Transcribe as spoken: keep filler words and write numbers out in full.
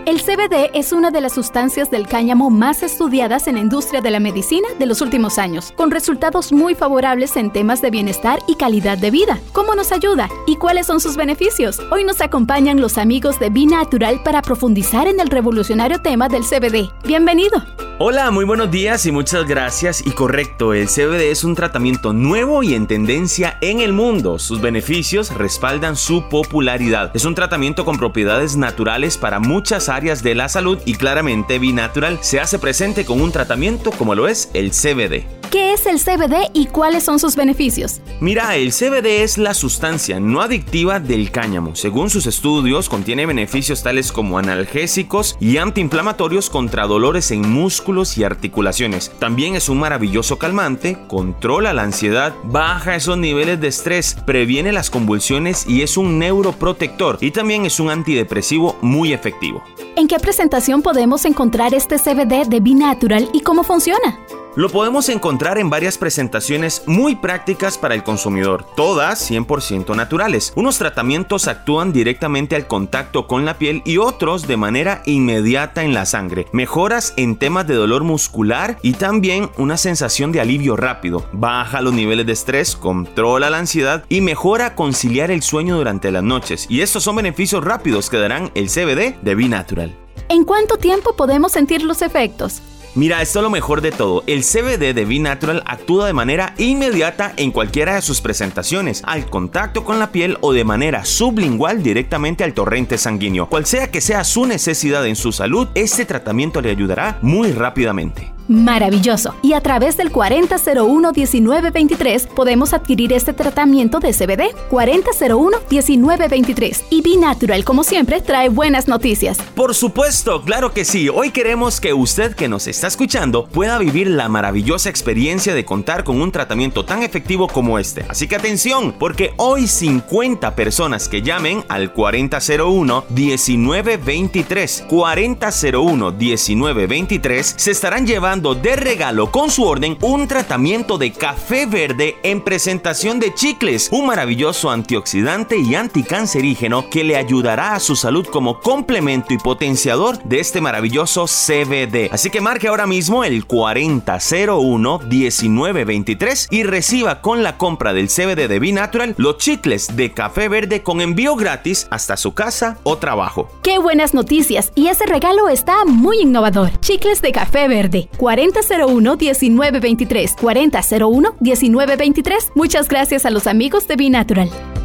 El C B D es una de las sustancias del cáñamo más estudiadas en la industria de la medicina de los últimos años, con resultados muy favorables en temas de bienestar y calidad de vida. ¿Cómo nos ayuda? ¿Y cuáles son sus beneficios? Hoy nos acompañan los amigos de B-Natural para profundizar en el revolucionario tema del C B D. ¡Bienvenido! Hola, muy buenos días y muchas gracias. Y correcto, el C B D es un tratamiento nuevo y en tendencia en el mundo. Sus beneficios respaldan su popularidad. Es un tratamiento con propiedades naturales para muchas áreas de la salud y claramente B-Natural se hace presente con un tratamiento como lo es el C B D. ¿Qué es el C B D y cuáles son sus beneficios? Mira, el C B D es la sustancia no adictiva del cáñamo. Según sus estudios, contiene beneficios tales como analgésicos y antiinflamatorios contra dolores en músculos y articulaciones. También es un maravilloso calmante, controla la ansiedad, baja esos niveles de estrés, previene las convulsiones y es un neuroprotector. Y también es un antidepresivo muy efectivo. ¿En qué presentación podemos encontrar este C B D de B-Natural y cómo funciona? Lo podemos encontrar en varias presentaciones muy prácticas para el consumidor, todas cien por ciento naturales. Unos tratamientos actúan directamente al contacto con la piel y otros de manera inmediata en la sangre. Mejoras en temas de dolor muscular y también una sensación de alivio rápido. Baja los niveles de estrés, controla la ansiedad y mejora conciliar el sueño durante las noches. Y estos son beneficios rápidos que darán el C B D de B-Natural. ¿En cuánto tiempo podemos sentir los efectos? Mira, esto es lo mejor de todo. El C B D de B-Natural actúa de manera inmediata en cualquiera de sus presentaciones, al contacto con la piel o de manera sublingual directamente al torrente sanguíneo. Cual sea que sea su necesidad en su salud, este tratamiento le ayudará muy rápidamente. Maravilloso. Y a través del cuarenta cero uno diecinueve veintitrés podemos adquirir este tratamiento de C B D. cuarenta cero uno diecinueve veintitrés. Y B-Natural, como siempre, trae buenas noticias. Por supuesto, claro que sí. Hoy queremos que usted que nos está escuchando pueda vivir la maravillosa experiencia de contar con un tratamiento tan efectivo como este. Así que atención, porque hoy cincuenta personas que llamen al cuarenta cero uno diecinueve veintitrés, cuarenta cero uno diecinueve veintitrés se estarán llevando de regalo con su orden un tratamiento de café verde en presentación de chicles, un maravilloso antioxidante y anticancerígeno que le ayudará a su salud como complemento y potenciador de este maravilloso C B D. Así que marque ahora mismo el cuarenta cero uno diecinueve veintitrés y reciba con la compra del C B D de B-Natural los chicles de café verde con envío gratis hasta su casa o trabajo. ¡Qué buenas noticias! Y ese regalo está muy innovador. Chicles de café verde. cuarenta cero uno diecinueve veintitrés. cuarenta cero uno diecinueve veintitrés. Muchas gracias a los amigos de B-Natural.